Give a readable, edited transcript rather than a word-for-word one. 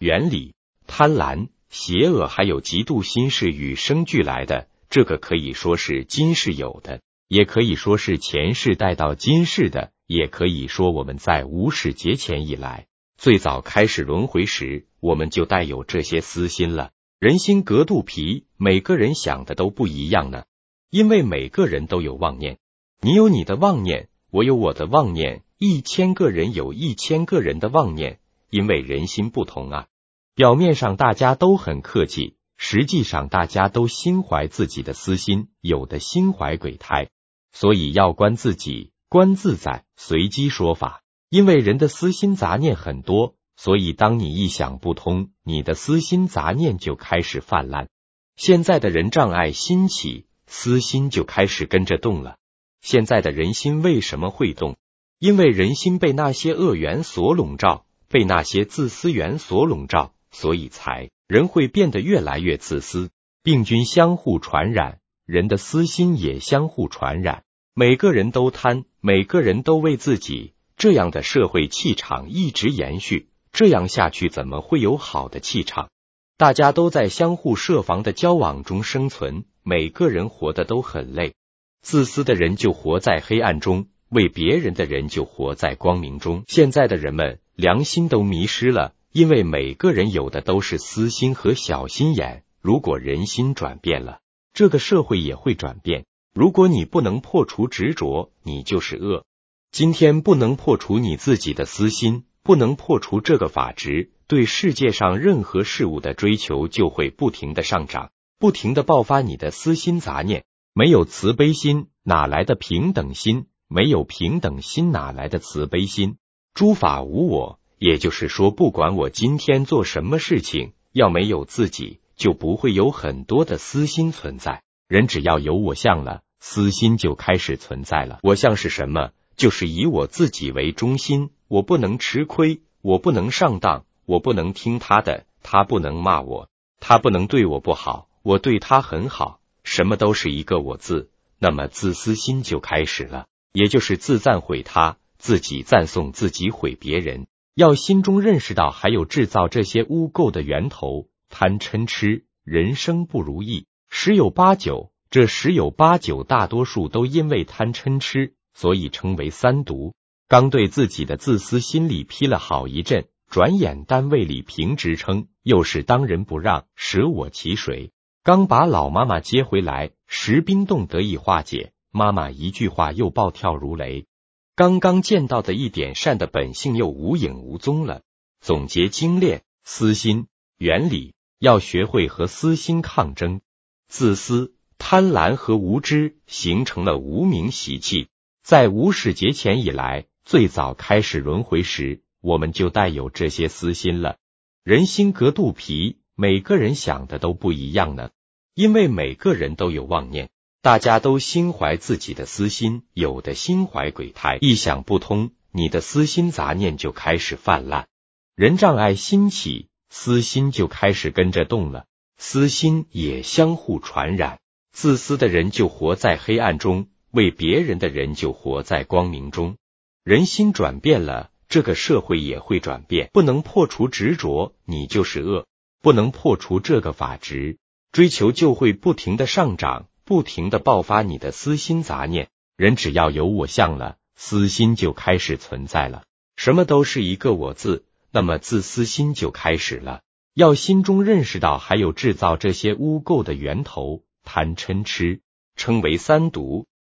原理、贪婪、邪恶还有嫉妒心是与生俱来的，这个可以说是今世有的，也可以说是前世带到今世的，也可以说我们在无始劫前以来，最早开始轮回时，我们就带有这些私心了。人心隔肚皮，每个人想的都不一样呢，因为每个人都有妄念，你有你的妄念，我有我的妄念，1000个人有1000个人的妄念，因为人心不同啊。表面上大家都很客气，实际上大家都心怀自己的私心，有的心怀鬼胎，所以要观自己，观自在，随机说法。因为人的私心杂念很多，所以当你一想不通，你的私心杂念就开始泛滥。现在的人障碍心起，私心就开始跟着动了。现在的人心为什么会动？因为人心被那些恶缘所笼罩，被那些自私缘所笼罩，所以人会变得越来越自私。病菌相互传染，人的私心也相互传染。每个人都贪，每个人都为自己，这样的社会气场一直延续，这样下去怎么会有好的气场？大家都在相互设防的交往中生存，每个人活得都很累。自私的人就活在黑暗中，为别人的人就活在光明中。现在的人们良心都迷失了，因为每个人有的都是私心和小心眼。如果人心转变了，这个社会也会转变。如果你不能破除执着，你就是恶。今天不能破除你自己的私心，不能破除这个法执，对世界上任何事物的追求就会不停的上涨，不停的爆发你的私心杂念。没有慈悲心，哪来的平等心？没有平等心，哪来的慈悲心？诸法无我，也就是说，不管我今天做什么事情，要没有自己，就不会有很多的私心存在。人只要有我相了，私心就开始存在了。我相是什么？就是以我自己为中心，我不能吃亏，我不能上当，我不能听他的，他不能骂我，他不能对我不好，我对他很好，什么都是一个我字，那么自私心就开始了，也就是自赞毁他，自己赞颂自己毁别人。要心中认识到还有制造这些污垢的源头，贪嗔痴，人生不如意，十有八九，这十有八九大多数都因为贪嗔痴，所以称为三毒。刚对自己的自私心理批了好一阵，转眼单位里评职称，又是当仁不让，舍我其谁。刚把老妈妈接回来，石冰冻得以化解，妈妈一句话又暴跳如雷。刚刚见到的一点善的本性又无影无踪了。总结精炼，私心原理，要学会和私心抗争。自私、贪婪和无知形成了无名习气，在无始劫前以来，最早开始轮回时，我们就带有这些私心了。人心隔肚皮，每个人想的都不一样呢，因为每个人都有妄念，大家都心怀自己的私心，有的心怀鬼胎，一想不通，你的私心杂念就开始泛滥。人障碍心起，私心就开始跟着动了，私心也相互传染。自私的人就活在黑暗中，为别人的人就活在光明中。人心转变了，这个社会也会转变。不能破除执着，你就是恶；不能破除这个法执，追求就会不停的上涨，不停的爆发你的私心杂念。人只要有我相了，私心就开始存在了。什么都是一个我字，那么自私心就开始了。要心中认识到还有制造这些污垢的源头，贪嗔痴，称为三毒。